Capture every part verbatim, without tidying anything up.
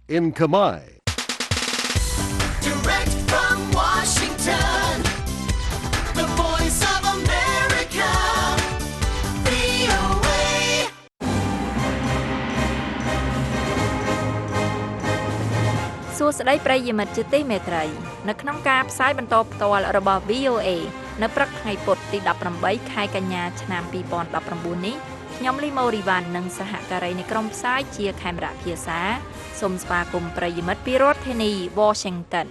in Khmer. Direct from Washington, the voice of America, វី អូ เอសួស្តីប្រិយមិត្តជាទីមេត្រីនៅក្នុងការផ្សាយបន្តផ្ទាល់របស់ វី អូ เอ នៅព្រឹកថ្ងៃពុធទីដប់ប្រាំបីខែកញ្ញាឆ្នាំពីរពាន់ដប់ប្រាំបួននេះខ្ញុំលីម៉ូរីវ៉ាន់និងសហការីនៃក្រុមផ្សាយជាខេមរៈភាសាសូមស្វាគមន៍ប្រិយមិត្តពីរដ្ឋធានី Washington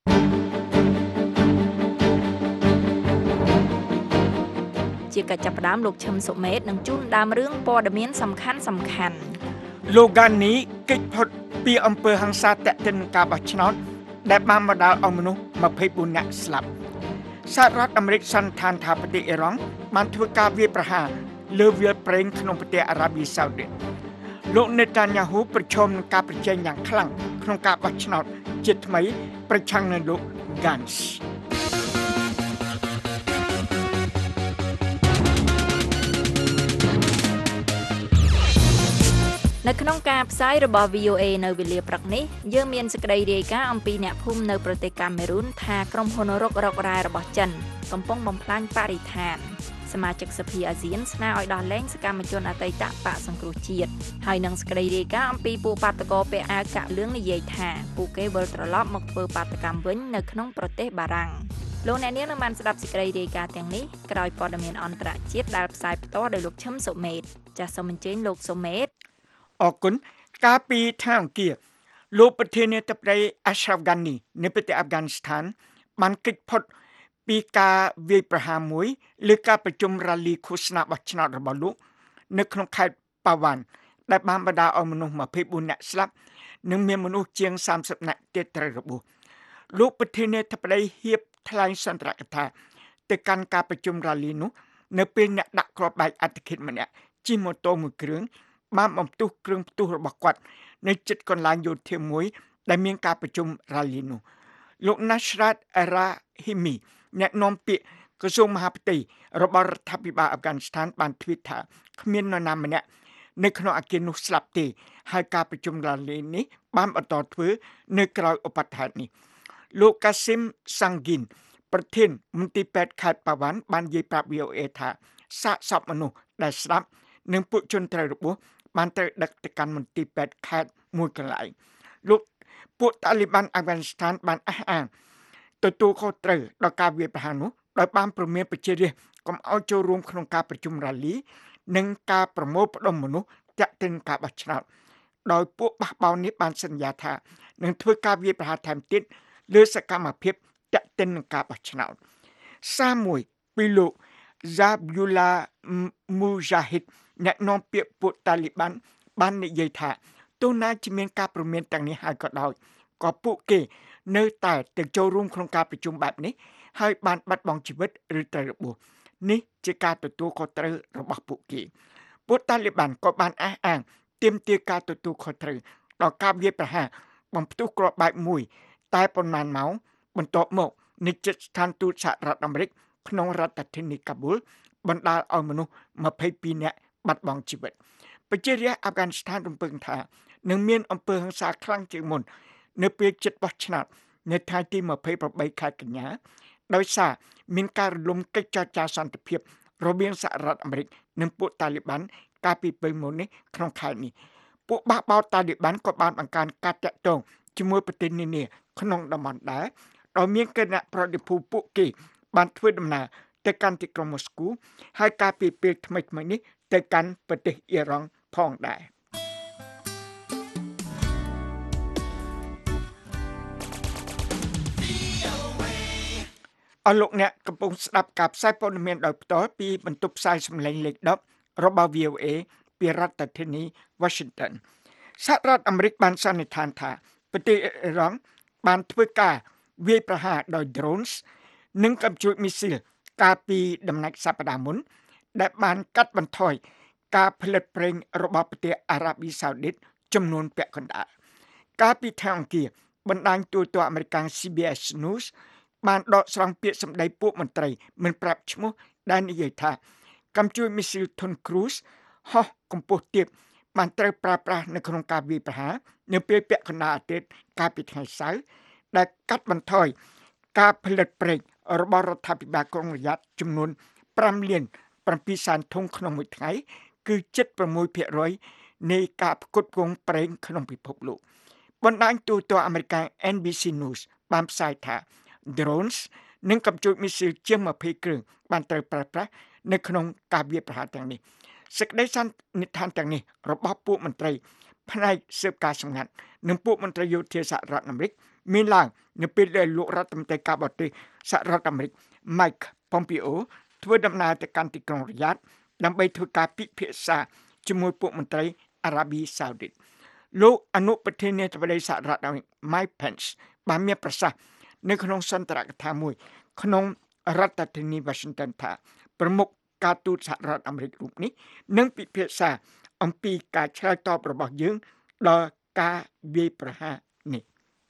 ជាកិច្ចចាប់ផ្ដើមលោកឈឹមសុមេតនឹងជូនដើមរឿងព័ត៌មានសំខាន់សំខាន់លោកហ្គានីកិច្ចផុតពីអំពើហិង្សាតាក់ទិនការបោះឆ្នោតដែលបានបណ្ដាលឲ្យមនុស្សម្ភៃបួននាក់ស្លាប់សហរដ្ឋអាមេរិកសន្និដ្ឋានថាប្រទេសអ៊ីរ៉ង់បានធ្វើការវាយប្រហារលើវាលប្រេងក្នុងប្រទេសអារ៉ាប៊ីសាអូឌីតលោកនេតាញ៉ាហ៊ូប្រឈមនឹងការប្រជែងយ៉ាងខ្លាំងក្នុងការបោះឆ្នោតជាតិថ្មីប្រឆាំងនឹងលោក Gantz នៅក្នុងការផ្សាយរបស់ វី អូ เอ នៅវេលាព្រឹកនេះយើងមានសេចក្តីរាយការណ៍អំពីអ្នកភូមិនៅប្រទេសកាមេរូនថាក្រុមហ៊ុនរុករករ៉ែរបស់ចិនកំពុងបំផ្លាញបរិស្ថានសមាជិកសភាអាស៊ានស្នើឲ្យដោះលែងសកម្មជនអតីតបកសង្គ្រោះជាតិហើយនឹងសេចក្តីរាយការណ៍អំពីពួកបាតកោពាក់អាវកាក់លឿងនិយាយថាពួកគេវិលត្រឡប់មកធ្វើបាតកម្មវិញនៅក្នុងប្រទេសបារាំងលោកអ្នកនាងនឹងបានស្ដាប់សេចក្តីរាយការណ៍ទាំងនេះក្រោយព័ត៌មានអន្តរជាតិដែលផ្សាយផ្ទាល់ដោយលោកឈឹមសុមេតចាសសូមអញ្ជើញលោកសុមេតអរគុណកាលពីថ្ងៃអង្គារលោកប្រធានាធិបតី Ashraf Ghani នៃប្រទេសអាហ្វហ្គានីស្ថានបានគេចផុតពីការវាយប្រហារមួយលើការប្រជុំរ៉ាលីឃោសនាបោះឆ្នោតរបស់លោកនៅក្នុងខេត្តប៉ាវ៉ាន់ដែលបានបណ្ដាលឲ្យមនុស្សម្ភៃបួននាក់ស្លាប់និងមានមនុស្សជាងសាមសិបនាក់ទៀតត្រូវរបួសលោកប្រធានាធិបតីហៀបថ្លែងសន្ទរកថាទៅកាន់ការប្រជុំរ៉ាលីនោះនៅពេលអ្នកដាក់គ្រាប់បែកអតិថិតម្នាក់ជិះម៉ូតូមួយគ្រឿងបានបំផ្ទុះគ្រឿងផ្ទុះរបស់គាត់នៅជិតកន្លែងយោធាមួយដែលមានការប្រជុំរ៉ាលីនោះលោក Nasrat Rahimi អ្នកនាំពាក្យក្រសួងមហាផ្ទៃរបស់រដ្ឋាភិបាលអាហ្វហ្គានីស្ថានបានទ្វីតថាគ្មាននរណាម្នាក់នៅក្នុងអគារនោះស្លាប់ទេហើយការប្រជុំរ៉ាលីនេះបានបន្តធ្វើនៅក្រៅឧបទ្ទហេតុនេះលោក Kasim Sangin ប្រធានមន្ទីរពេទ្យខេត្តប៉ាវ៉ាន់បាននិយាយប្រាប់ វី អូ เอ ថាសាកសពមនុស្សដែលស្លាប់និងពួកជនត្រូវរបួសបានត្រូវដឹកទៅកាន់មន្ទីរពេទ្យខេត្តមួយកន្លែងលោកពួកតាលីបានអាហ្វហ្គានីស្ថានបានអះអាងទទួលខុសត្រូវដល់ការវាយប្រហារនោះដោយបានព្រមានប្រជារាស្ត្រកុំឲ្យចូលរួមក្នុងការប្រជុំរ៉ាលីនិងការប្រមូលផ្ដុំមនុស្សចាក់ទិនការបោះឆ្នោតដោយពួកបះបោរនេះបានសន្យាថានឹងធ្វើការវាយប្រហារថែមទៀតលើសកម្មភាពចាក់ទិននឹងការបោះឆ្នោតសារមួយពីលោក Zabihullah Mujahid អ្នកនាំពាក្យពួកតាលីបានបាននិយាយថាទោះណាជាមានការព្រមានទាំងនេះហើយក៏ដោយក៏ពួកគេនៅតែទៅចូលរួមក្នុងការប្រជុំបែបនេះហើយបានបាត់បង់ជីវិតឬត្រូវរបួសនេះជាការទទួលខុសត្រូវរបស់ពួកគេពួកតាលីបានក៏បានអះអាងទាមទារការទទួលខុសត្រូវដល់ការវាយប្រហារបំផ្ទុះគ្រាប់បែកមួយតែប៉ុន្មានម៉ោងបន្ទាប់មកនិច្ចស្ថានទូតសហរដ្ឋអាមេរិកក្នុងរដ្ឋធានីកាប៊ូលបណ្ដាលឲ្យមនុស្សម្ភៃពីរនាក់បាត់បង់ជីវិតប្រជារាស្ត្រអាហ្វហ្គានីស្ថានរំពឹងថានឹងមានអំពើហិង្សាខ្លាំងជាងមុននៅពេលជិតបោះឆ្នោតនៅថ្ងៃទីម្ភៃប្រាំបីខែកញ្ញាដោយសារមានការរលំកិច្ចចរចាសន្តិភាពរវាងសហរដ្ឋអាមេរិកនិងពួកតាលីបានកាលពីពេលមុននេះក្នុងខែនេះពួកបះបោរតាលីបានក៏បានបង្កើនការតាក់ទងជាមួយប្រទេសនានាក្នុងតំបន់ដែរដោយមានគណៈប្រតិភូពួកគេបានធ្វើដំណើរទៅកាន់ទីក្រុងម៉ូស្គូហើយកាលពីពេលថ្មីៗនេះទៅកាន់ប្រទេសអ៊ីរ៉ង់ផងដែរអរលោកអ្នកកំពុងស្ដាប់ការផ្សាយព័ត៌មានដោយផ្ទាល់ពីបន្ទប់ផ្សាយសម្លេងលេខដប់របស់ វី អូ เอ ពីរដ្ឋធានី Washington សហរដ្ឋអាមេរិកបានសន្និដ្ឋានថាប្រទេសអ៊ីរ៉ង់បានធ្វើការវាយប្រហារដោយ drones និងកាំជ្រួចមីស៊ីលកាលពីដំណាច់សប្តាហ៍មុនដែលបានកាត់បន្ថយការផលិតប្រេងរបស់ប្រទេសអារ៉ាប៊ីសាអូឌីតចំនួនពាក់កណ្ដាលកាលពីថ្ងៃអង្គារបណ្ដាញទូរទស្សន៍អាមេរិក ស៊ី ប៊ី អេស News បានដកស្រង់ពាក្យសម្ដីពួកមន្ត្រីមិនប្រាប់ឈ្មោះដែលនិយាយថាកាំជ្រួចមីស៊ីល Tom Cruise ហោះកម្ពស់ទាបបានត្រូវប្រើប្រាស់នៅក្នុងការវាយប្រហារនៅពេលពាក់កណ្ដាលអាទិត្យកាលពីថ្ងៃសៅរ៍ដែលកាត់បន្ថយការផលិតប្រេងរបស់រដ្ឋាភិបាលក្រុងរីយ៉ាតចំនួន5លាន7សែនធុងក្នុងមួយថ្ងៃគឺ ជិត6ភាគរយ នៃការផ្គត់ផ្គង់ប្រេងក្នុងពិភពលោកបណ្ដាញទូរទស្សន៍អាមេរិក N B C News បានផ្សាយថា drones និងកាំជ្រួចមីស៊ីលជាង20គ្រឿងបានត្រូវប្រើប្រាស់នៅក្នុងការវាយប្រហារទាំងនេះសេចក្តីសន្និដ្ឋានទាំងនេះរបស់ពួកមន្ត្រីផ្នែកស៊ើបការសម្ងាត់និងពួកមន្ត្រីយោធាសហរដ្ឋអាមេរិកមានឡើងនៅពេលដែលលោករដ្ឋមន្ត្រីការបរទេសសហរដ្ឋអាមេរិក Mike Pompeo ធ្វើដំណើរទៅកាន់ទីក្រុងរីយ៉ាតដើម្បីធ្វើការពិភាក្សាជាមួយពួកមន្ត្រីអារ៉ាប៊ីសាអូឌីតលោកអនុប្រធានាធិបតីសហរដ្ឋអាមេរិក Mike Pence បានមានប្រសាសន៍នៅក្នុងសន្ទរកថាមួយក្នុងរដ្ឋធានី Washington ថាប្រមុខការទូតសហរដ្ឋអាមេរិករូបនេះនឹងពិភាក្សាអំពីការឆ្លើយតបរបស់យើងដល់ការវាយប្រហារនេះ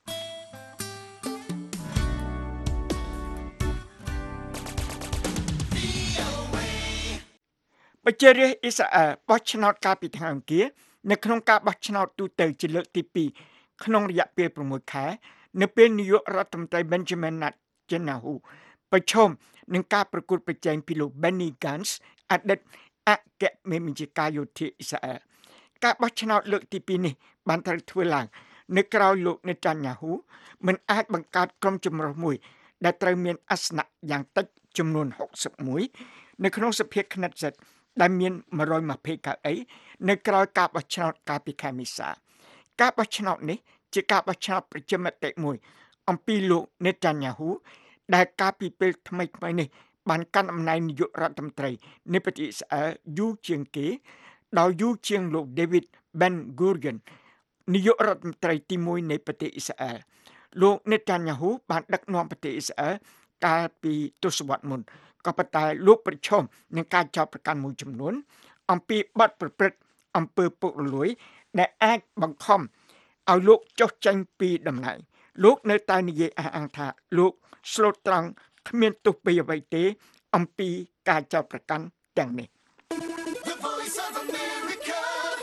ប្រជារាស្ត្រអ៊ីស្រាអែលបោះឆ្នោតកាលពីថ្ងៃអង្គារនៅក្នុងការបោះឆ្នោតទូទៅជាលើកទីពីរក្នុងរយៈពេល6ខែនៅពេលនាយករដ្ឋមន្ត្រី Benjamin Netanyahu ប្រឈមនឹងការប្រកួតប្រជែងពីលោក Benny Gantz អតីតអគ្គមេបញ្ជាការយោធាអ៊ីស្រាអែលការបោះឆ្នោតលើកទីពីរនេះបានត្រូវធ្វើឡើងនៅក្រៅលោក Netanyahu មិនអាចបង្កើតក្រុមចម្រុះមួយដែលត្រូវមានអាសនៈយ៉ាងតិចចំនួន61នៅក្នុងសភាខ្និតសិទ្ធិដែលមាន120កៅអីនៅក្រៅការបោះឆ្នោតកាលពីខែមេសាការបោះឆ្នោតនេះជាការបោះឆ្នោតប្រជាមតិមួយអំពីលោក Netanyahu ដែលកាលពីពេលថ្មីៗនេះបានកាន់អំណាចនាយករដ្ឋមន្ត្រីនៃប្រទេសអ៊ីស្រាអែលយូរជាងគេដោយយូរជាងលោក David Ben-Gurion នាយករដ្ឋមន្ត្រីទីមួយនៃប្រទេសអ៊ីស្រាអែលលោក Netanyahu បានដឹកនាំប្រទេសអ៊ីស្រាអែលកាលពីទសវត្សរ៍មុនក៏ប៉ុន្តែលោកប្រឈមនឹងការចោទប្រកាន់មួយចំនួនអំពីបទប្រព្រឹត្តអំពើពុករលួយដែលអាចបង្ខំឲ្យលោកចុះចេញពីតំណែងលោកនៅតែនិយាយអះអាងថាលោកស្លូតត្រង់គ្មានទោសពីអ្វីទេអំពីការចោទប្រកាន់ទាំងនេះ The Voice of America,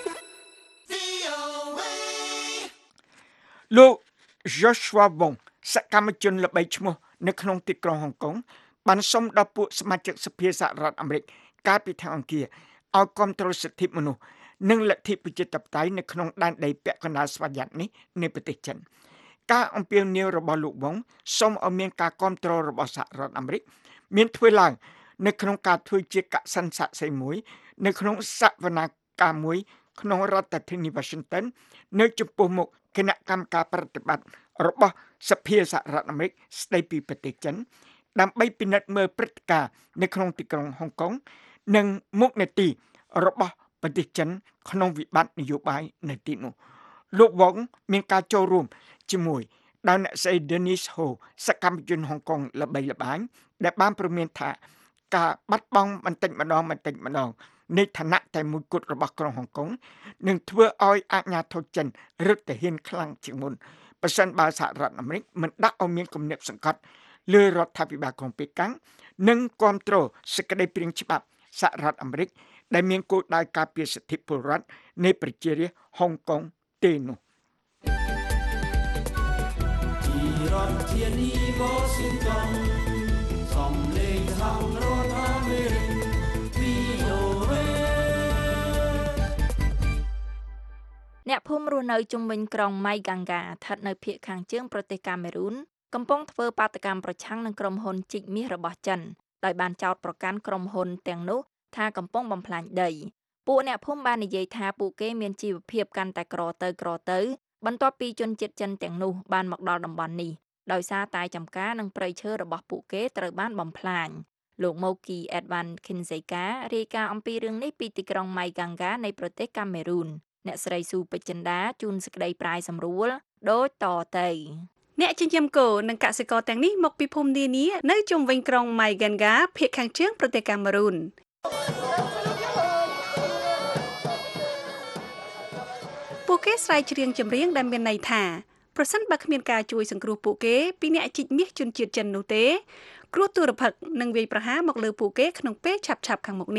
V O A លោក Joshua Wong សកម្មជនល្បីឈ្មោះនៅក្នុងទីក្រុងហុងកុងបានសុំដល់ពួកសមាជិកសភាសហរដ្ឋអាមេរិកកាលពីថ្ងៃអង្គារឲ្យគាំទ្រសិទ្ធិមនុស្សនិងលទ្ធិប្រជាធិបតេយ្យនៅក្នុងដែនដីពាក់កណ្ដាលស្វយ័តនេះនៃប្រទេសចិនការអំពាវនាវរបស់លោកវងសូមឲ្យមានការគាំទ្ររបស់សហរដ្ឋអាមេរិកមានធ្វើឡើងនៅក្នុងការធ្វើជាកសិនស័ក្តិសិទ្ធិមួយនៅក្នុងសវនាការមួយក្នុងរដ្ឋធានី Washington នៅចំពោះមុខគណៈកម្មការប្រតិបត្តិរបស់សភាសហរដ្ឋអាមេរិកស្ដីពីប្រទេសចិនដើម្បីពិនិត្យមើលព្រឹត្តិការណ៍នៅក្នុងទីក្រុងហុងកុងនិងមុខនីតិរបស់ប្រទេសចិនក្នុងវិបត្តិនយោបាយនៅទីនោះលោកវងមានការចូលរួមជាមួយដោយអ្នកស្រី Denise Ho សកម្មជនហុងកុងល្បីល្បាញដែលបានព្រមានថាការបាត់បង់បន្តិចម្ដងបន្តិចម្ដងនៃឋានៈតែមួយគត់របស់ក្រុងហុងកុងនឹងធ្វើឲ្យអាជ្ញាធរចិនរឹតតែហ៊ានខ្លាំងជាងមុនប្រសិនបើសហរដ្ឋអាមេរិកមិនដាក់ឲ្យមានគំនិតសង្កត់លើរដ្ឋាភិបាលក្រុងប៉េកាំងនិងគាំទ្រសេចក្តីព្រាងច្បាប់សហរដ្ឋអាមេរិកដែលមានគោលដៅការពារសិទ្ធិពលរដ្ឋនៃប្រជារាស្ត្រហុងកុងទេនោះពីរដ្ឋធានី Washington សំឡេងខាងរដ្ឋអាមេរិក V O A អ្នកភូមិរស់នៅជុំវិញក្រុងម៉ៃហ្គាំងហ្កាស្ថិតនៅភាគខាងជើងប្រទេសកាមេរូនកំពុងធ្វើបាតកម្មប្រឆាំងនឹងក្រុមហ៊ុនជីកមាសរបស់ចិនដោយបានចោទប្រកាន់ក្រុមហ៊ុនទាំងនោះថាកំពុងបំផ្លាញដីពួកអ្នកភូមិបាននិយាយថាពួកគេមានជីវភាពកាន់តែក្រទៅក្រទៅបន្ទាប់ពីជនជាតិចិនទាំងនោះបានមកដល់តំបន់នេះដោយសារតែចំការនិងព្រៃឈើរបស់ពួកគេត្រូវបានបំផ្លាញលោក Moki Edvan Kinzeka រាយការណ៍អំពីរឿងនេះពីទីក្រុងម៉ៃហ្គាំងហ្កានៃប្រទេសកាមេរូនអ្នកស្រីស៊ូពេជ្រចិន្តាជូនសេចក្តីប្រាយសម្រួលដូចតទៅអ្នកចិញ្ចឹមគោនិងកសិករទាំងនេះមកពីភូមិនានានៅជុំវិញក្រុងម៉ៃហ្គាំងហ្កាភាគខាងជើងប្រទេសកាមេរូនពួកគេស្រែកច្រៀងចម្រៀងដែលមានន័យថាប្រសិនបើគ្មានការជួយសង្គ្រោះពួកគេពីអ្នកជីកមាសជនជាតិចិននោះទេគ្រោះទុរភិក្សនឹងវាយប្រហារមកលើពួកគេក្នុងពេលឆាប់ៗខាងមុខនេះ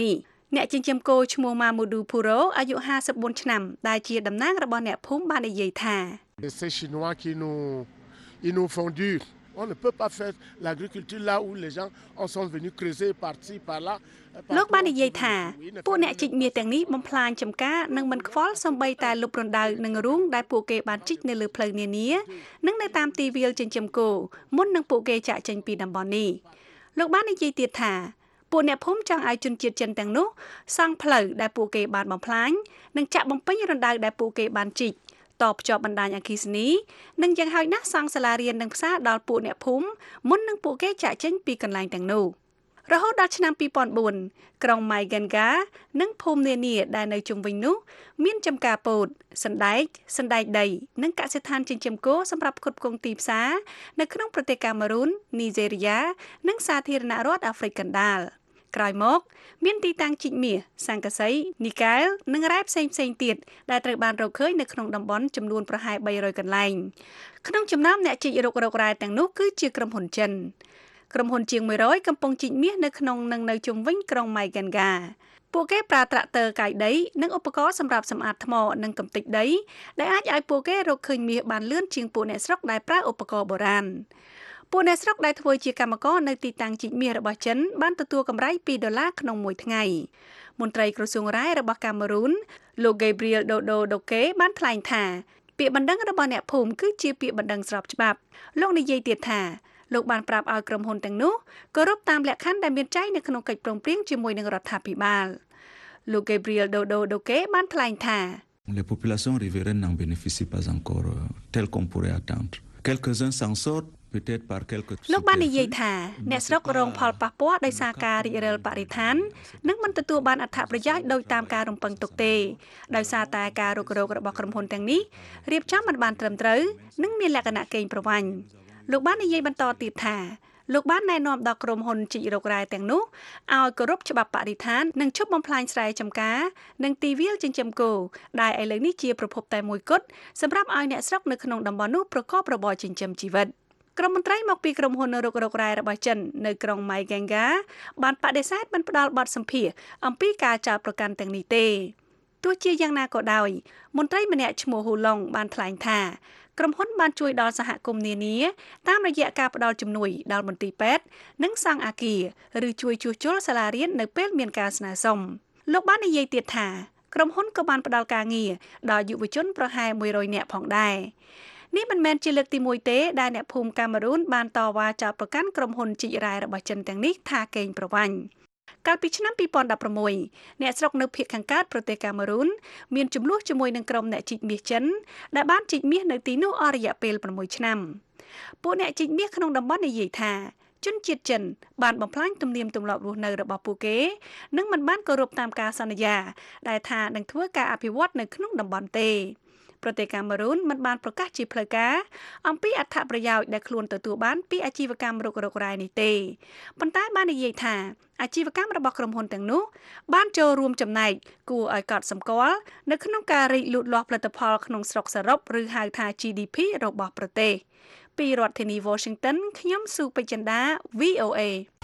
អ្នកចិញ្ចឹមគោឈ្មោះម៉ាមូឌូភូរ៉ូអាយុห้าสิบสี่ឆ្នាំដែលជាតំណាងរបស់អ្នកភូមិបាននិយាយថា Ces Chinois qui nous ils nous font dur. On ne peut pas faire l'agriculture là où les gens en sont venus creuser par-ci par-là. លោកបាននិយាយថាពួកអ្នកជីកមាសទាំងនេះបំផ្លាញចំការនិងមិនខ្វល់សូម្បីតែលុបរណ្ដៅនិងរូងដែលពួកគេបានជីកនៅលើផ្លូវនានានិងនៅតាមទីវាលចិញ្ចឹមគោមុននឹងពួកគេចាក់ចេញពីតំបន់នេះលោកបាននិយាយទៀតថាពួកអ្នកភូមិចង់ឲ្យជនជាតិចិនទាំងនោះសង់ផ្លូវដែលពួកគេបានបំផ្លាញនិងចាក់បំពេញរណ្ដៅដែលពួកគេបានជីកតភ្ជាប់បណ្ដាញអគ្គិសនីនិងយ៉ាងហោចណាស់សង់សាលារៀននិងផ្សារដល់ពួកអ្នកភូមិមុននឹងពួកគេចាក់ចេញពីកន្លែងទាំងនោះរហូតដល់ឆ្នាំពីរពាន់បួនក្រុង Maiganga និងភូមិនានាដែលនៅជុំវិញនោះមានចំការពោតសណ្ដែកសណ្ដែកដីនិងកសិដ្ឋានចិញ្ចឹមគោសម្រាប់ផ្គត់ផ្គង់ទីផ្សារនៅក្នុងប្រទេសកាមេរុននីហ្សេរីយ៉ានិងសាធារណរដ្ឋអាហ្វ្រិកកណ្ដាលក្រោយមកមានទីតាំងជីកមាសសង្កសីនីកែលនិងរ៉ែផ្សេងផ្សេងទៀតដែលត្រូវបានរកឃើញនៅក្នុងតំបន់ចំនួនប្រហែលបីរយកន្លែងក្នុងចំណោមអ្នកជីករករករ៉ែទាំងនោះគឺជាក្រុមហ៊ុនចិនក្រុមហ៊ុនជាងមួយរយកំពុងជីកមាសនៅក្នុងនិងនៅជុំវិញក្រុង Maiganga ពួកគេប្រើត្រាក់ទ័រកាយដីនិងឧបករណ៍សម្រាប់សម្អាតថ្មនិងកម្ទេចដីដែលអាចឲ្យពួកគេរកឃើញមាសបានលឿនជាងពួកអ្នកស្រុកដែលប្រើឧបករណ៍បុរាណពួកអ្នកស្រុកដែលធ្វើជាកម្មករនៅទីតាំងជីកមាសរបស់ចិនបានទទួលកម្រៃពីរដុល្លារក្នុងមួយថ្ងៃមន្ត្រីក្រសួងរ៉ែរបស់កាមេរុនលោក Gabriel Dodo Doke បានថ្លែងថាពាក្យបណ្ដឹងរបស់អ្នកភូមិគឺជាពាក្យបណ្ដឹងស្របច្បាប់លោកនិយាយទៀតថាលោកបានប្រាប់ឲ្យក្រុមហ៊ុនទាំងនោះគោរពតាមលក្ខខណ្ឌដែលមានចែងនៅក្នុងកិច្ចព្រមព្រៀងជាមួយនឹងរដ្ឋាភិបាលលោក Gabriel Dodo Doke បានថ្លែងថា Les populations riveraines n'en bénéficient pas encore tel qu'on pourrait attendre. Quelques-uns s'en sortent peut-être par quelques លោកបាននិយាយថាអ្នកស្រុករងផលប៉ះពាល់ដោយសារការរីករាលបរិស្ថាននិងមិនទទួលបានអត្ថប្រយោជន៍ដោយតាមការរំពឹងទុកទេដោយសារតែការរុករករបស់ក្រុមហ៊ុនទាំងនេះរៀបចំមិនបានត្រឹមត្រូវនិងមានលក្ខណៈកេងប្រវ័ញ្ចលោកបាននិយាយបន្តទៀតថាលោកបានណែនាំដល់ក្រុមហ៊ុនជីករករ៉ែទាំងនោះឲ្យគោរពច្បាប់បរិស្ថាននិងឈប់បំផ្លាញស្រែចម្ការនិងទីវាលចិញ្ចឹមគោដែលឥឡូវនេះជាប្រភពតែមួយគត់សម្រាប់ឲ្យអ្នកស្រុកនៅក្នុងតំបន់នោះប្រកបរបរចិញ្ចឹមជីវិតក្រុមមន្ត្រីមកពីក្រុមហ៊ុនរុករករ៉ែរបស់ចិននៅក្រុង Maiganga បានបដិសេធមិនផ្ដល់បទសម្ភាសន៍អំពីការចោទប្រកាន់ទាំងនេះទេទោះជាយ៉ាងណាក៏ដោយមន្ត្រីម្នាក់ឈ្មោះហ៊ូឡុងបានថ្លែងថាក្រុមហ៊ុនបានជួយដល់សហគមន៍នានាតាមរយៈការផ្ដល់ជំនួយដល់មន្ទីរពេទ្យនិងសង់អគារឬជួយជួសជុលសាលារៀននៅពេលមានការស្នើសុំលោកបាននិយាយទៀតថាក្រុមហ៊ុនក៏បានផ្ដល់ការងារដល់យុវជនប្រហែលមួយរយនាក់ផងដែរនេះមិនមែនជាលើកទីមួយទេដែលអ្នកភូមិកាមេរុនបានតវ៉ាចោទប្រកាន់ក្រុមហ៊ុនជីករ៉ែរបស់ចិនទាំងនេះថាកេងប្រវ័ញ្ចកាលពីឆ្នាំពីរពាន់ដប់ប្រាំមួយអ្នកស្រុកនៅភាគខាងកើតប្រទេសកាមេរុនមានចំនួនជាមួយនឹងក្រុមអ្នកជីកមាសចិនដែលបានជីកមាសនៅទីនោះអស់រយៈពេលប្រាំមួយឆ្នាំពួកអ្នកជីកមាសក្នុងតំបន់និយាយថាជនជាតិចិនបានបំផ្លាញទំនៀមទម្លាប់រស់នៅរបស់ពួកគេនិងមិនបានគោរពតាមការសន្យាដែលថានឹងធ្វើការអភិវឌ្ឍនៅក្នុងតំបន់ទេប្រទេសកាមេរុនមិនបានប្រកាសជាផ្លូវការអំពីអត្ថប្រយោជន៍ដែលខ្លួនទទួលបានពីអាជីវកម្មរុករករ៉ែនេះទេប៉ុន្តែបាននិយាយថាអាជីវកម្មរបស់ក្រុមហ៊ុនទាំងនោះបានចូលរួមចំណែកគួរឲ្យកត់សម្គាល់នៅក្នុងការរីកលូតលាស់ផលិតផលក្នុងស្រុកសរុបឬហៅថា G D P របស់ប្រទេសពីរដ្ឋធានី Washington ខ្ញុំស៊ូពេជ្រចិន្តា V O A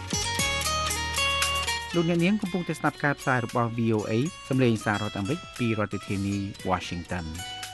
លោកអ្នកនាងកំពុងតែស្ដាប់ការផ្សាយរបស់ V O A សម្លេងសាររដ្ឋអាមេរិកពីរដ្ឋធានី Washington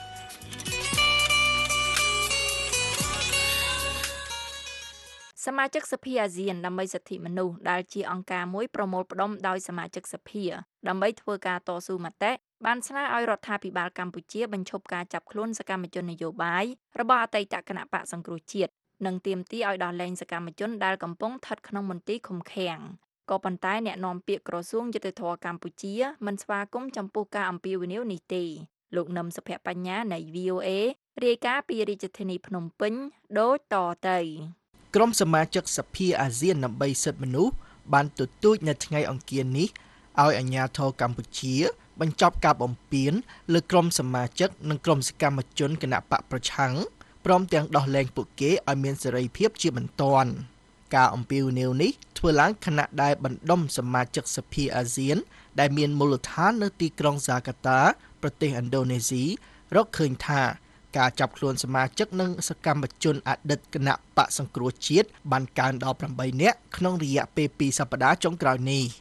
សមាជិកសភាអាស៊ានដើម្បីសិទ្ធិមនុស្សដែលជាអង្គការមួយប្រមូលផ្ដុំដោយសមាជិកសភាដើម្បីធ្វើការតស៊ូមតិបានស្នើឲ្យរដ្ឋាភិបាលកម្ពុជាបញ្ឈប់ការចាប់ខ្លួនសកម្មជននយោបាយរបស់អតីតគណៈបកសង្គ្រោះជាតិនិងទាមទារឲ្យដោះលែងសកម្មជនដែលកំពុងស្ថិតក្នុងមន្ទីរឃុំឃាំងក៏ប៉ុន្តែអ្នកនាំពាក្យក្រសួងយុតិធធម៌កម្ពុជាមិនស្វាគមន៍ចំពោះការអំពាវនាវនេះទេលោកនឹមសុភបញ្ញានៃ V O A រាយការណ៍ពីរាជធានីភ្នំពេញដូចតទៅក្រុមសមាជិកសភាអាស៊ានដើម្បីសិទ្ធិមនុស្សបានទទូចនៅថ្ងៃអង្គារនេះឲ្យអាជ្ញាធរកម្ពុជាបញ្ចប់ការបំពានលើក្រុមសមាជិកនិងក្រុមសកម្មជនគណបកប្រឆាំងព្រមទាំងដោះលែងពួកគេឲ្យមានសេរីភាពជាបន្ទាន់ការអំពាវនាវនេះធ្វើឡើងខណៈដែលបណ្ដុំសមាជិកសភាអាស៊ានដែលមានមូលដ្ឋាននៅទីក្រុងហ្សាកាតា ប្រទេសឥណ្ឌូនេស៊ីរកឃើញថាការចាប់ខ្លួនសមាជិកនិងសកម្មជនអតីតគណៈបកសង្គ្រោះជាតិបានកើនដល់ប្រាំបីនាក់ក្នុងរយៈពេលពីរសប្តាហ៍ចុងក្រោយនេះ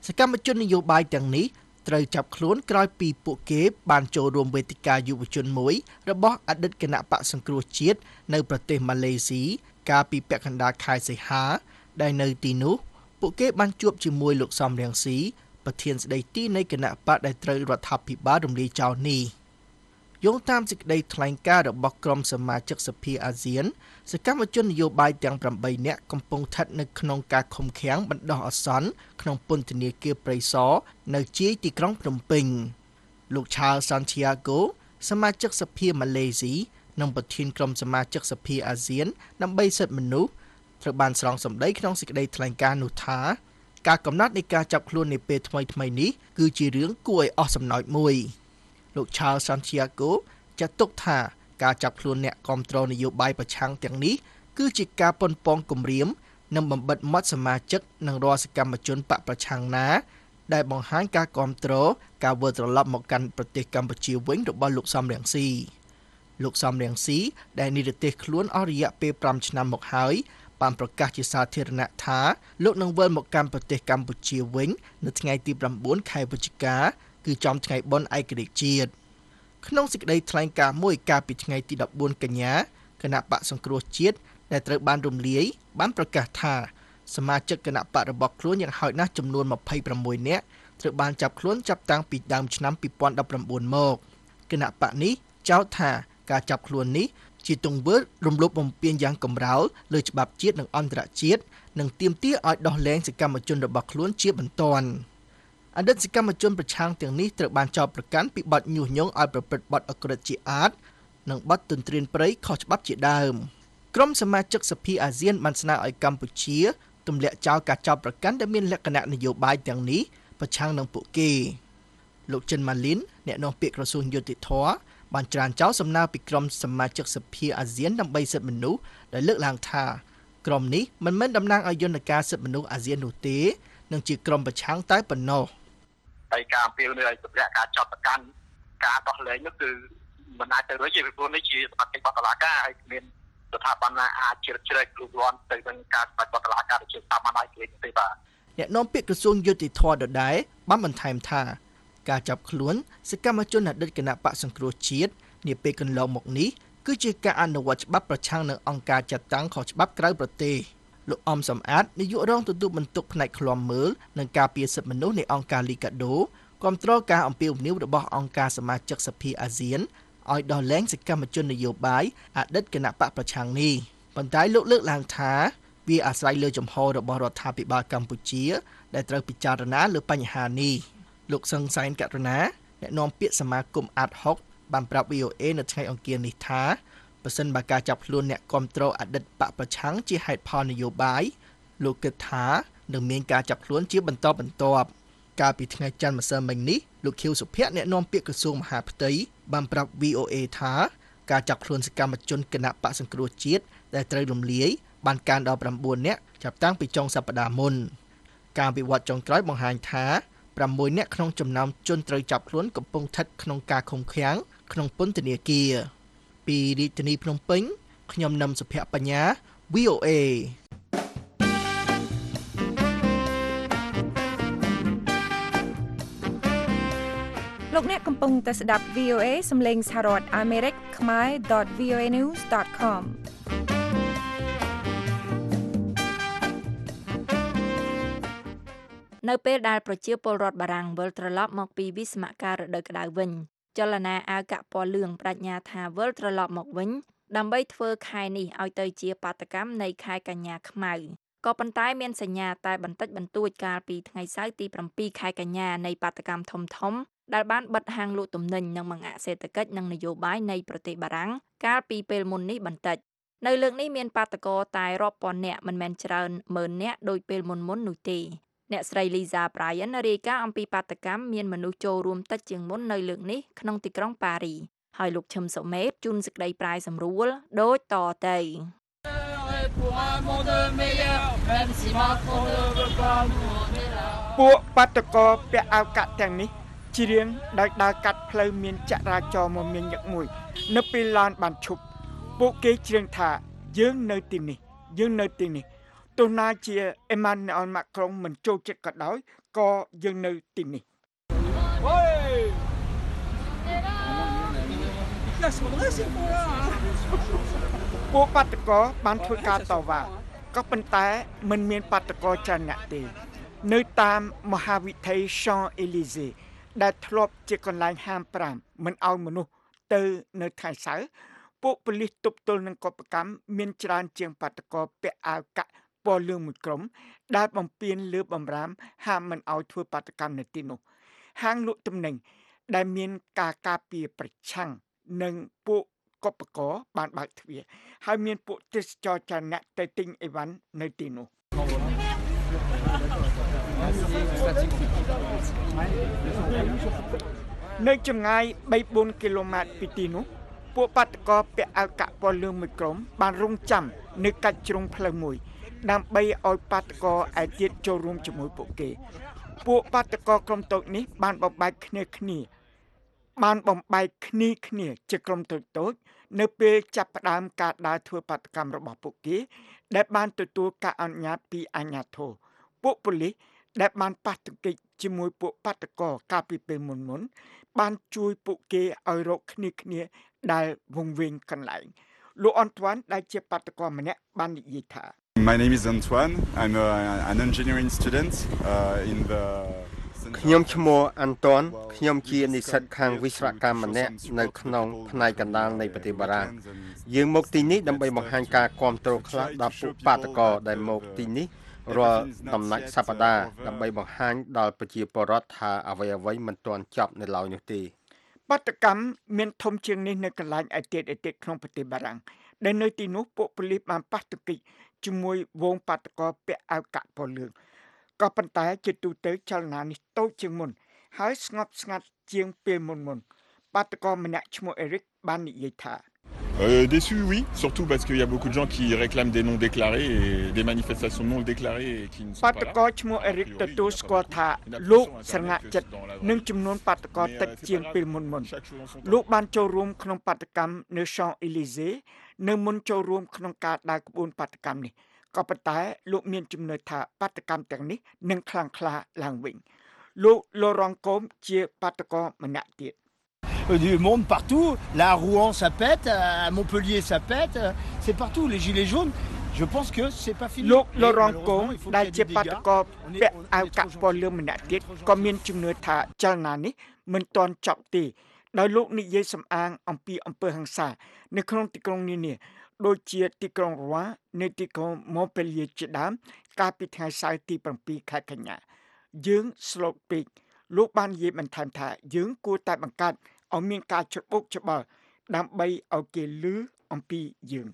សកម្មជននយោបាយទាំងនេះត្រូវចាប់ខ្លួនក្រោយពីពួកគេបានចូលរួមវេទិកាយុវជនមួយរបស់អតីតគណៈបកសង្គ្រោះជាតិនៅប្រទេសម៉ាឡេស៊ីកាលពីពាក់កណ្ដាលខែសីហាដែលនៅទីនោះពួកគេបានជួបជាមួយលោកសំរងស៊ីប្រធានស្ដីទីនៃគណៈបកដែលត្រូវរដ្ឋាភិបាលរំលាយចោលនេះយោងតាមសេចក្តីថ្លែងការណ៍របស់ក្រុមសមាជិកសភាអាស៊ានសកម្មជននយោបាយទាំងប្រាំបីនាក់កំពុងស្ថិតនៅក្នុងការឃុំឃាំងបណ្ដោះអាសន្នក្នុងពន្ធនាគារព្រៃសរនៅជាយទីក្រុងភ្នំពេញលោក Charles Santiago សមាជិកសភាម៉ាឡេស៊ីនិងប្រធានក្រុមសមាជិកសភាអាស៊ានដើម្បីសិទ្ធិមនុស្សត្រូវបានស្រង់សម្ដីក្នុងសេចក្តីថ្លែងការណ៍នោះថាការកំណត់នៃការចាប់ខ្លួននាពេលថ្មីៗនេះគឺជារឿងគួរឲ្យអស់សំណើចមួយលោក Charles Santiago ចាត់ទុកថាការចាប់ខ្លួនអ្នកគាំទ្រនយោបាយប្រឆាំងទាំងនេះគឺជាការប៉ុនប៉ងគំរាមនិងបំបិទមាត់សមាជិកនិងរាល់សកម្មជនបកប្រឆាំងណាដែលបង្ហាញការគាំទ្រការវិលត្រឡប់មកកាន់ប្រទេសកម្ពុជាវិញរបស់លោកសំរងស៊ីលោកសំរងស៊ីដែលនិរទេសខ្លួនអស់រយៈពេលប្រាំឆ្នាំមកហើយបានប្រកាសជាសាធារណៈថាលោកនឹងវិលមកកាន់ប្រទេសកម្ពុជាវិញនៅថ្ងៃទីប្រាំបួនខែវិច្ឆិកាគឺចំថ្ងៃបុណ្យឯករាជ្យជាតិក្នុងសេចក្តីថ្លែងការណ៍មួយកាលពីថ្ងៃទីដប់បួនកញ្ញាគណៈបកសង្គ្រោះជាតិដែលត្រូវបានរំលាយបានប្រកាសថាសមាជិកគណៈបករបស់ខ្លួនយ៉ាងហោចណាស់ចំនួនម្ភៃប្រាំមួយនាក់ត្រូវបានចាប់ខ្លួនចាប់តាំងពីដើមឆ្នាំពីរពាន់ដប់ប្រាំបួនមកគណៈបកនេះចោទថាការចាប់ខ្លួននេះជាទង្វើរំលោភបំពានយ៉ាងកម្រោលលើច្បាប់ជាតិនិងអន្តរជាតិនិងទាមទារឲ្យដោះលែងសកម្មជនរបស់ខ្លួនជាបន្ទាន់អតីតសកម្មជនប្រឆាំងទាំងនេះត្រូវបានចោទប្រកាន់ពីបទញុះញង់ឲ្យប្រព្រឹត្តបទអក្រិតជាអាតនិងបទទន្ទ្រានព្រៃខុសច្បាប់ជាដើមក្រុមសមាជិកសភាអាស៊ានបានស្នើឲ្យកម្ពុជាទម្លាក់ចោលការចោទប្រកាន់ដែលមានលក្ខណៈនយោបាយទាំងនេះប្រឆាំងនឹងពួកគេលោកចិនម៉ាលីនអ្នកនាំពាក្យក្រសួងយុតិធម៌បានច្រានចោលសំណើពីក្រុមសមាជិកសភាអាស៊ានដើម្បីសិទ្ធិមនុស្សដែលលើកឡើងថាក្រុមនេះមិនមែនតំណាងឲ្យយន្តការសិទ្ធិមនុស្សអាស៊ាននោះទេនឹងជាក្រុមប្រឆាំងតែប៉ុណ្ណោះហើយការអំពាវនាវឲ្យទម្លាក់ការចោទប្រកាន់ការដោះលែងនោះគឺមិនអាចទៅរួចទេពីព្រោះនេះជាសមត្ថកិច្ចរបស់តុលាការហើយមានស្ថាប័នណាអាចជ្រៀតជ្រែកគ្រប់គ្រាន់ទៅនឹងការសម្រេចរបស់តុលាការជាស្ថាប័នឯករាជ្យទេបាទអ្នកនាំពាក្យក្រសួងយុតិធម៌ដដែលបានបន្ថែមថាការចាប់ខ្លួនសកម្មជនអតីតគណៈបកសង្គ្រោះជាតិនាពេលកន្លងមកនេះគឺជាការអនុវត្តច្បាប់ប្រឆាំងនឹងអង្គការចាត់តាំងខុសច្បាប់ក្រៅប្រទេសលោកអំសំអាតនាយករងទទួលបន្ទុកផ្នែកឃ្លាំមើលនិងការពារសិទ្ធិមនុស្សនៃអង្គការលីកាដូគាំទ្រការអំពាវនាវរបស់អង្គការសមាជិកសភាអាស៊ានឲ្យដោះលែងសកម្មជននយោបាយអតីតគណៈបកប្រឆាំងនេះប៉ុន្តែលោកលើកឡើងថាវាអាស្រ័យលើចំហរបស់រដ្ឋាភិបាលកម្ពុជាដែលត្រូវពិចារណាលើបញ្ហានេះលោកសឹងសែនករណាអ្នកនាំពាក្យសមាគមអាតហុកបានប្រាប់ វី អូ អេ នៅថ្ងៃអង្គារនេះថាបើសិនបើការចាប់ខ្លួនអ្នកគាំទ្រអតីតបកប្រឆាំងជាហេតុផលនយោបាយលោកគិតថានឹងមានការចាប់ខ្លួនជាបន្តបន្ទាប់កាលពីថ្ងៃច័ន្ទម្សិលមិញនេះលោកខៀវសុភ័ក្រអ្នកនាំពាក្យក្រសួងមហាផ្ទៃបានប្រាប់ វី អូ អេ ថាការចាប់ខ្លួនសកម្មជនគណៈបកសង្គ្រោះជាតិដែលត្រូវរំលាយបានកើនដល់ប្រាំបួននាក់ចាប់តាំងពីចុងសប្តាហ៍មុនការវិវត្តចុងក្រោយបង្ហាញថាប្រាំមួយនាក់ក្នុងចំណោមជនត្រូវចាប់ខ្លួនកំពុងស្ថិតក្នុងការឃុំឃាំងក្នុងពន្ធនាគារពីរាជធានីភ្នំពេញខ្ញុំនឹមសុភ័ក្របញ្ញា វី អូ អេលោកអ្នកកំពុងតែស្ដាប់ វី អូ អេ សំឡេងសហរដ្ឋអាមេរិកខ្មែរ .វី អូ អេ news ដត comនៅពេលដែលប្រជាពលរដ្ឋបារាំងវិលត្រឡប់មកពីវិស្សមការរដូវក្តៅវិញចលនាអាវកាក់ពណ៌លឿងបដិញ្ញាថាវិលត្រឡប់មកវិញដើម្បីធ្វើខែនេះឲ្យទៅជាបាតកម្មនៃខែកញ្ញាខ្មៅក៏ប៉ុន្តែមានសញ្ញាតែបន្តិចបន្តួចកាលពីថ្ងៃសៅរ៍ទីប្រាំពីរខែកញ្ញានៃបាតកម្មធំធំដែលបានបិទហាងលក់ទំនិញនិងបង្អាក់សេដ្ឋកិច្ចនិងនយោបាយនៃប្រទេសបារាំងកាលពីពេលមុននេះបន្តិចនៅលើកនេះមានបាតកោតែរាប់ពាន់នាក់មិនមែនច្រើនម៉ឺននាក់ដោយពេលមុនមុននោះទេអ្នកស្រី Lisa Bryan រាយការណ៍អំពីបាតកម្មមានមនុស្សចូលរួមតិចជាងមុននៅលើកនេះក្នុងទីក្រុងប៉ារីហើយលោកឈឹមសុមេតជូនសេចក្តីប្រាយសម្រួលដូចតទៅពួកបាតកោពាក់អាវកាក់ទាំងនេះជារៀងដោយដើរកាត់ផ្លូវមានចរាចរណ៍មមាញឹកមួយនៅពេលឡានបានឈប់ពួកគេច្រៀងថាយើងនៅទីនេះយើងនៅទីនេះទោះណាជា Emmanuel Macron មិនចូលចិត្តក៏ដោយក៏យើងនៅទីនេះពួកបាតកោបានធ្វើការតវ៉ាក៏ប៉ុន្តែមិនមានបាតកោច្រើនណាស់ទេនៅតាមមហាវិថី Champs-Élysées ដែលធ្លាប់ជាកន្លែងហាមប្រាមមិនឲ្យមនុស្សទៅនៅថ្ងៃសៅរ៍ពួកប៉ូលីសទប់ទល់នឹងកុបកម្មមានច្រើនជាងបាតកោពាក់អាវកាក់ពណ៌លឿងមួយក្រុមដែលបំពេញលើបំរាមហាមមិនឲ្យធ្វើបាតកម្មនៅទីនោះហាងលក់ទំនិញដែលមានការការពារប្រឆាំងនឹងពួកកុបករបានបើកទ្វារហើយមានពួកទេសចរចារណៈទៅទិញអីវ៉ាន់នៅទីនោះនៅចម្ងាយ បីបួន គីឡូម៉ែត្រពីទីនោះពួកបាតកោពាក់អាវកាក់ពណ៌លឿងមួយក្រុមបានរងចាំនៅកាច់ជ្រុងផ្លូវមួយដើម្បីឲ្យបាតកោឯទៀតចូលរួមជាមួយពួកគេពួកបាតកោក្រុមតូចនេះបានបំបែកគ្នាគ្នាបានបំបែកគ្នាគ្នាជាក្រុមតូចតូចនៅពេលចាប់ផ្ដើមការដើរធ្វើបាតកម្មរបស់ពួកគេដែលបានទទួលការអនុញ្ញាតពីអាជ្ញាធរពួកប៉ូលីសដែលបានប៉ះទង្គិចជាមួយពួកបាតកោកាលពីពេលមុនមុនបានជួយពួកគេឲ្យរកគ្នាគ្នាដែលវង្វេងកន្លែងលោកអនតាន់ដែលជាបាតកោម្នាក់បាននិយាយថា My name is Antoine. I'm a, an engineering student uh, in the ខ្ញុំឈ្មោះអាន់តុនខ្ញុំជានិស្សិតខាងវិស្វកម្មម្នាក់នៅក្នុងផ្នែកកណ្ដាលនៃប្រទេសបារាំងយើងមកទីនេះដើម្បីបង្ហាញការគាំទ្រខ្លះដល់ពួកបាតកោដែលមកទីនេះរាល់ដំណាច់សប្តាហ៍ដើម្បីបង្ហាញដល់ប្រជាពលរដ្ឋថាអ្វីអ្វីមិនទាន់ចប់នៅឡើយនោះទេបាតកម្មមានធំជាងនេះនៅកន្លែងឯទៀតឯទៀតក្នុងប្រទេសបារាំងដែលនៅទីនោះពួកប៉ូលីសបានប៉ះទង្គិចជាមួយវងបាតកោពាក់អាវកាក់ពណ៌លឿងក៏ប៉ុន្តែជាទូទៅចលនានេះតូចជាងមុនហើយស្ងប់ស្ងាត់ជាងពេលមុនមុនបាតកោម្នាក់ឈ្មោះអេរិកបាននិយាយថា Euh, déçu, oui, surtout parce qu'il y a beaucoup de gens qui réclament des noms déclarés et des manifestations non déclarées et qui ne sont pas là. បាតកោឈ្មោះអេរិកទទួលស្គាល់ថាលោកស្រងាក់ចិត្តនឹងចំនួនបាតកោតិចជាងពេលមុនមុនលោកបានចូលរួមក្នុងបាតកម្មនៅ Champs-Élysées នៅមុនចូលរួមក្នុងការដើរក្បួនបាតកម្មនេះក៏ប៉ុន្តែលោកមានជំនឿថាបាតកម្មទាំងនេះនឹងខ្លាំងក្លាឡើងវិញលោក Laurent Combe ជាបាតកោម្នាក់ទៀត du monde partout. Là, à Rouen, ça pète. À Montpellier, ça pète. C'est partout. Les gilets jaunes, je pense que c'est pas fini. លោក Laurent Combe ដែលជាបាតកោពាក់អាវកាក់ពណ៌លឿងម្នាក់ទៀតក៏មានជំនឿថាចលនានេះមិនទាន់ចប់ទេដោយលោកនិយាយសំអាងអំពីអំពើហិង្សានៅក្នុងទីក្រុងនានាដូចជាទីក្រុង Rouen នៅទីក្រុង Montpellier ជាដើមកាលពីថ្ងៃសៅរ៍ទីប្រាំពីរខែកញ្ញាយើងស្លូតពេកលោកបាននិយាយបន្ថែមថាយើងគួរតែបង្កើតឲ្យមានការច្របូកច្របល់ដើម្បីឲ្យគេឮអំពីយើង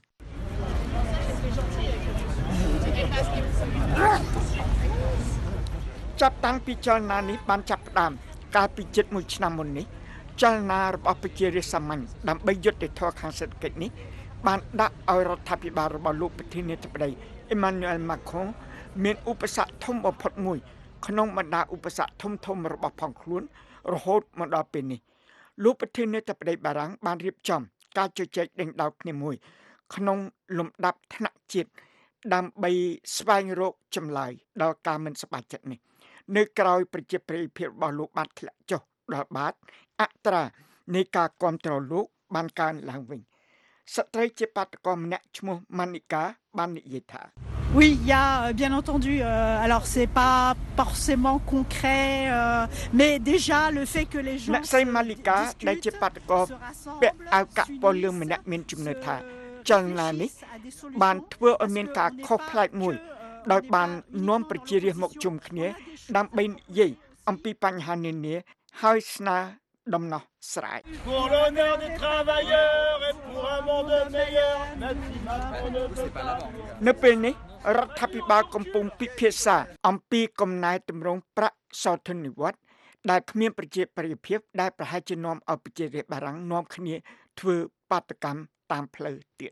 ចាប់តាំងពីចលនានេះបានចាប់ផ្ដើមកាលពីជិតមួយឆ្នាំមុននេះចលនារបស់ប្រជារាស្ត្រសាមញ្ញដើម្បីយុត្តិធម៌ខាងសេដ្ឋកិច្ចនេះបានដាក់ឲ្យរដ្ឋាភិបាលរបស់លោកប្រធានាធិបតី Emmanuel Macron មានឧបសគ្គធំបំផុតមួយក្នុងបណ្ដាឧបសគ្គធំធំរបស់ផងខ្លួនរហូតមកដល់ពេលនេះលោកប្រធានាធិបតីបារាំងបានរៀបចំការជជែកដេញដោលគ្នាមួយក្នុងលំដាប់ថ្នាក់ជាតិដើម្បីស្វែងរកចម្លើយដល់ការមិនសប្បាយចិត្តនេះនៅក្រៅប្រជាប្រិយភាពរបស់លោកបានធ្លាក់ចុះដល់បាតអត្រានៃការគ្រប់គ្រងលោកបានកើនឡើងវិញស្ត្រីជាបាតកោម្នាក់ឈ្មោះ Manika បាននិយាយថា Oui, il y a bien entendu, euh, alors c'est pas forcément concret, euh, mais déjà le fait que les gens se Malika ដែលជាបាតកោពាក់អាវកាក់ពណ៌លឿងម្នាក់មានជំនឿថាចលនានេះបានធ្វើឲ្យមានការខុសប្លែកមួយដោយបាននាំប្រជារាស្ត្រមកជុំគ្នាដើម្បីនិយាយអំពីបញ្ហានានាហើយស្នើដំណោះស្រាយ Pour l'honneur des travailleurs et pour un monde meilleur នៅពេលនេះរដ្ឋាភិបាលកំពុងពិភាក្សាអំពីកំណែទម្រង់ប្រាក់សោធននិវត្តន៍ដែលគ្មានប្រជាប្រិយភាពដែលប្រហែលជានាំឲ្យប្រជារាស្ត្របារាំងនាំគ្នាធ្វើបាតកម្មតាមផ្លូវទៀត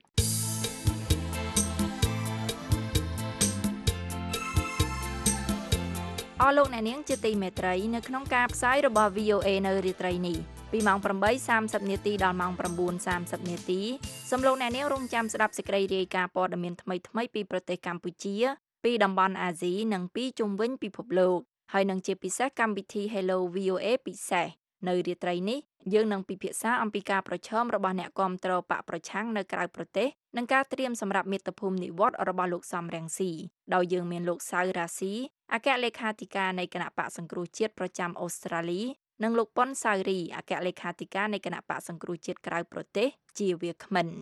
អរលោកអ្នកនាងជាទីមេត្រីនៅក្នុងការផ្សាយរបស់ វី អូ เอ នៅរាត្រីនេះពីម៉ោង ប្រាំបីសាមសិប នាទីដល់ម៉ោង ប្រាំបួនសាមសិប នាទីសូមលោកអ្នកនាងរងចាំស្ដាប់សេចក្តីរាយការណ៍ព័ត៌មានថ្មីៗពីប្រទេសកម្ពុជាពីតំបន់អាស៊ីនិងពីជុំវិញពិភពលោកហើយនឹងជាពិសេសកម្មវិធី Hello វី អូ เอ ពិសេសនៅរាត្រីនេះយើងនឹងពិភាក្សាអំពីការប្រឈមរបស់អ្នកគាំទ្របកប្រឆាំងនៅក្រៅប្រទេសនិងការត្រៀមសម្រាប់មាតុភូមិនិវត្តន៍របស់លោកសំរងស៊ីដោយយើងមានលោកសៅរ៉ាស៊ីអគ្គលេខាធិការនៃគណៈបកសង្គ្រោះជាតិប្រចាំអូស្ត្រាលីនិងលោកប៉ុនសៅរីអគ្គលេខាធិការនៃគណៈបកសង្គ្រោះជាតិក្រៅប្រទេសជាវាគ្មិន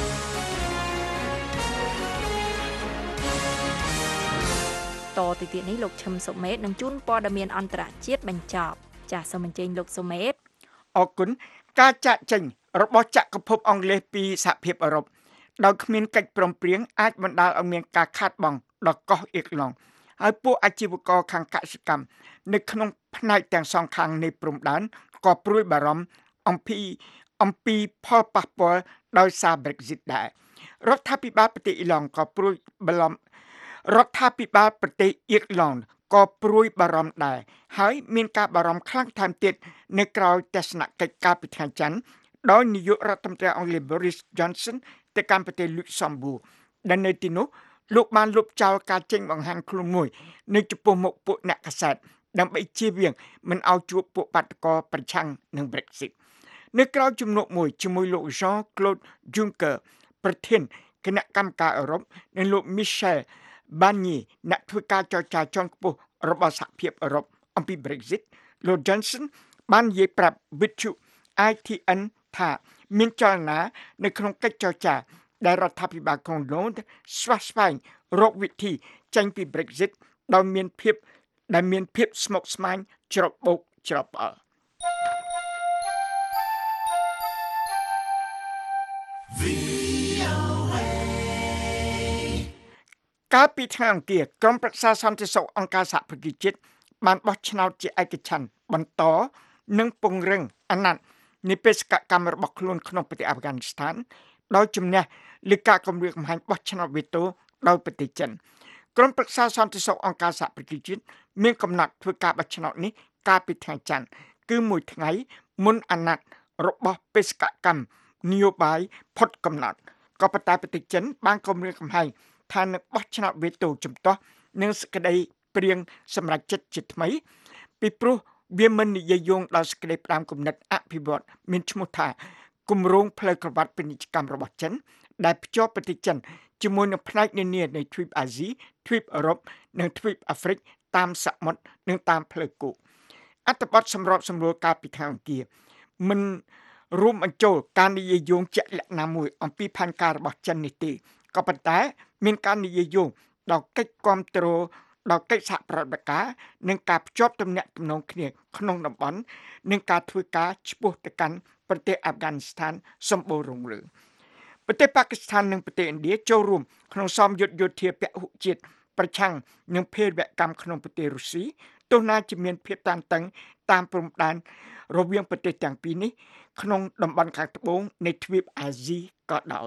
តទៅទៀតនេះលោកឈឹមសុមេតនឹងជូនព័ត៌មានអន្តរជាតិបញ្ចប់ចាសសូមអញ្ជើញលោកសុមេតអរគុណការចាក់ចេញរបស់ចក្រភពអង់គ្លេសពីសហភាពអឺរ៉ុបដោយគ្មានកិច្ចព្រមព្រៀងអាចបណ្ដាលឲ្យមានការខាតបង់ដល់កោះអ៊ីកឡង់ហើយពួកអាជីវករខាងកសិកម្មនៅក្នុងផ្នែកទាំងសងខាងនៃព្រំដែនក៏ព្រួយបារម្ភអំពីអំពីផលប៉ះពាល់ដោយសារ Brexit ដែររដ្ឋាភិបាលប្រទេសអ៊ីឡង់ក៏ព្រួយបារម្ភរដ្ឋាភិបាលប្រទេសអ៊ីកឡង់ក៏ព្រួយបារម្ភដែរហើយមានការបារម្ភខ្លាំងថែមទៀតនៅក្រៅទស្សនកិច្ចកាលពីថ្ងៃច័ន្ទដោយនាយករដ្ឋមន្ត្រីអង់គ្លេស Boris Johnson ទៅកាន់ប្រទេស Luxembourg ដែលនៅទីនោះលោកបានលុបចោលការចេញបង្ហាញខ្លួនមួយនៅចំពោះមុខពួកអ្នកកាសែតដើម្បីជៀសវាងមិនឲ្យជួបពួកបាតកោប្រឆាំងនឹង Brexit នៅក្រៅជំនួបមួយជាមួយលោក Jean-Claude Juncker ប្រធានគណៈកម្មការអឺរ៉ុបនិងលោក Michel Barnier អ្នកធ្វើការចរចាជាន់ខ្ពស់របស់សហភាពអឺរ៉ុបអំពី Brexit លោក Johnson បាននិយាយប្រាប់វិទ្យុ ไอ ที เอ็น ថាមានចលនានៅក្នុងកិច្ចចរចាដែលរដ្ឋាភិបាលក្រុងឡូនស្វះស្វែងរកវិធីចេញពី Brexit ដោយមានភាពដែលមានភាពស្មុគស្មាញច្របូកច្របល់កាលពីថ្ងៃអង្គារក្រុមប្រឹក្សាសន្តិសុខអង្គការសហប្រជាជាតិបានបោះឆ្នោតជាឯកច្ឆន្ទបន្តនិងពង្រឹងអាណត្តិនៃបេសកកម្មរបស់ខ្លួនក្នុងប្រទេសអាហ្វហ្គានីស្ថានដោយជំនះលើការគម្រាមកំហែងបោះឆ្នោតវេតូដោយប្រទេសចិនក្រុមប្រឹក្សាសន្តិសុខអង្គការសហប្រជាជាតិមានកំណត់ធ្វើការបោះឆ្នោតនេះកាលពីថ្ងៃច័ន្ទគឺមួយថ្ងៃមុនអាណត្តិរបស់បេសកកម្មនយោបាយផុតកំណត់ក៏ប៉ុន្តែប្រទេសចិនបានគម្រាមកំហែងថានឹងបោះឆ្នោតវេតូជំទាស់នឹងសេចក្តីព្រៀងសម្រេចចិត្តជាថ្មីពីព្រោះវាមិននិយាយយោងដល់សេចក្តីផ្ដាំគំនិតអភិវឌ្ឍមានឈ្មោះថាគម្រោងផ្លូវក្រវ៉ាត់ពាណិជ្ជកម្មរបស់ចិនដែលភ្ជាប់ប្រទេសចិនជាមួយនឹងផ្នែកនានានៃទ្វីបអាស៊ីទ្វីបអឺរ៉ុបនិងទ្វីបអាហ្វ្រិកតាមសមុទ្រនិងតាមផ្លូវគោកអត្ថបទសម្របសម្រួលកាលពីថ្ងៃអង្គារមិនរួមបញ្ចូលការនិយាយយោងជាក់លាក់ណាមួយអំពីផែនការរបស់ចិននេះទេក៏ប៉ុន្តែមានការនិយាយយោងដល់កិច្ចគាំទ្រដល់កិច្ចសហប្រតិបត្តិការនិងការភ្ជាប់ទំនាក់ទំនងគ្នាក្នុងតំបន់និងការធ្វើការឆ្ពោះទៅកាន់ប្រទេសអាហ្វហ្គានីស្ថានសម្បូររុងរឿងប្រទេសប៉ាគីស្ថាននិងប្រទេសឥណ្ឌាចូលរួមក្នុងសមយុទ្ធយោធាពហុជាតិប្រឆាំងនឹងភេរវកម្មក្នុងប្រទេសរុស្ស៊ីទោះណាជាមានភាពតានតឹងតាមព្រំដែនរវាងប្រទេសទាំងពីរនេះក្នុងតំបន់ខាងត្បូងនៃទ្វីបអាស៊ីក៏ដោយ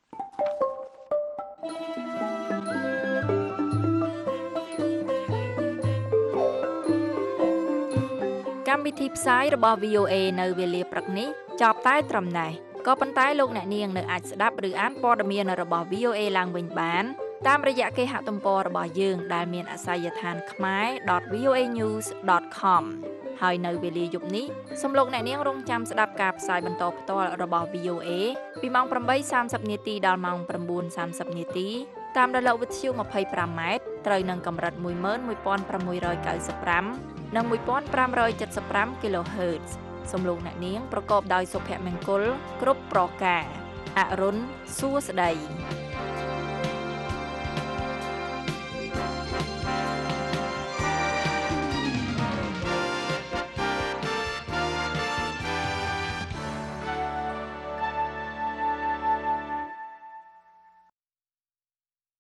កម្មវិធីផ្សាយរបស់ វី អូ เอ នៅវេលាព្រឹកនេះចប់តែត្រឹមនេះក៏ប៉ុន្តែលោកអ្នកនាងនៅអាចស្ដាប់ឬអានព័ត៌មានរបស់ វី អូ เอ ឡើងវិញបានតាមរយៈគេហទំព័ររបស់យើងដែលមានអាសយដ្ឋាន khmae dot v o a news dot com ហើយនៅវេលាយប់នេះសូមលោកអ្នកនាងរងចាំស្ដាប់ការផ្សាយបន្តផ្ទាល់របស់ វី អូ เอ ពីម៉ោង ប្រាំបីសាមសិប នាទីដល់ម៉ោង ៩ សាមសិប នាទីតាមរលកវិទ្យុ ម្ភៃប្រាំ ម៉ែត្រត្រូវនឹងកម្រិត មួយម៉ឺនមួយពាន់ប្រាំមួយរយកៅសិបប្រាំ និងមួយពាន់ប្រាំរយседសិបប្រាំ kHz សូមលោកអ្នកនាងប្រកបដោយសុភមង្គលគ្រប់ប្រការអរុនសួស្តី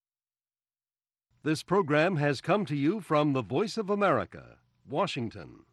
This program has come to you from the Voice of America, Washington.